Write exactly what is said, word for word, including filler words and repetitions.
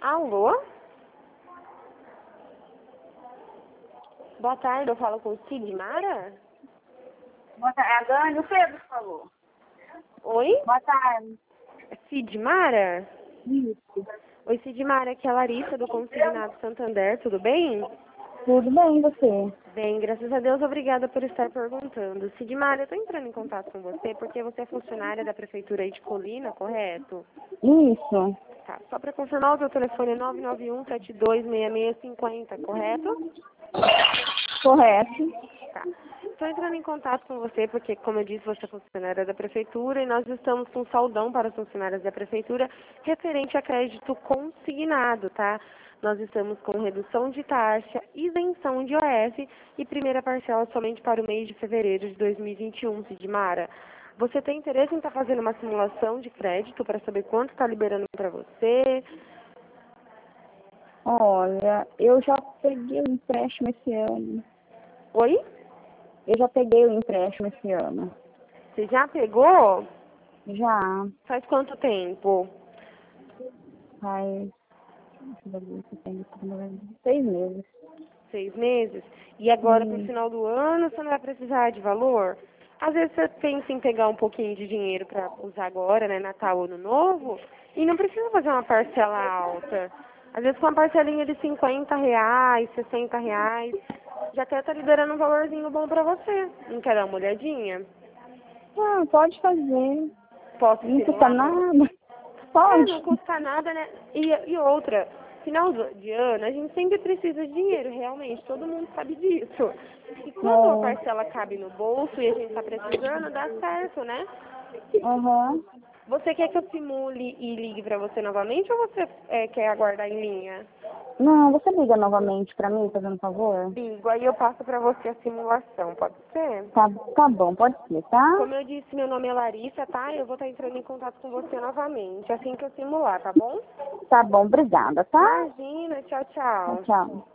Alô? Boa tarde, eu falo com o Sidmara? Boa tarde. É a Dani, o Pedro falou. Oi? Boa tarde. É Sidmara? Isso. Oi, Sidmara, aqui é a Larissa do Consignado Santander, tudo bem? Tudo bem, e você? Bem, graças a Deus, obrigada por estar perguntando. Sidmara, eu estou entrando em contato com você porque você é funcionária da Prefeitura aí de Colina, correto? Isso. Tá, só para confirmar, o seu telefone é nove nove um, sete dois seis seis cinco zero, correto? Correto. Tá. Estou entrando em contato com você porque, como eu disse, você é funcionária da Prefeitura e nós estamos com um saldão para os funcionários da Prefeitura referente a crédito consignado, tá? Nós estamos com redução de taxa, isenção de O S e primeira parcela somente para o mês de fevereiro de dois mil e vinte e um, Sidmara. Você tem interesse em estar fazendo uma simulação de crédito para saber quanto está liberando para você? Olha, eu já peguei o empréstimo esse ano. Oi? Eu já peguei o empréstimo esse ano. Você já pegou? Já. Faz quanto tempo? Faz. Deixa eu ver se tem seis meses. Seis meses? E agora, pro Hum. final do ano, você não vai precisar de valor? Às vezes você pensa em pegar um pouquinho de dinheiro para usar agora, né, Natal, Ano Novo, e não precisa fazer uma parcela alta. Às vezes com uma parcelinha de cinquenta reais, sessenta reais, já até tá liberando um valorzinho bom para você. Não quer dar uma olhadinha? Ah, pode fazer. Posso Não custa simular pra nada. É, não Pode. custa nada, né? E, e outra, final do- de ano, a gente sempre precisa de dinheiro, realmente, todo mundo sabe disso. E quando a É. parcela cabe no bolso e a gente tá precisando, dá certo, né? Aham. Você quer que eu simule e ligue pra você novamente ou você é, quer aguardar em linha? Não, você liga novamente pra mim, fazendo um favor? Ligo, aí eu passo pra você a simulação, pode ser? Tá, tá bom, pode ser, tá? Como eu disse, meu nome é Larissa, tá? Eu vou estar entrando em contato com você novamente, assim que eu simular, tá bom? Tá bom, obrigada, tá? Imagina, tchau, Tchau, tchau. tchau.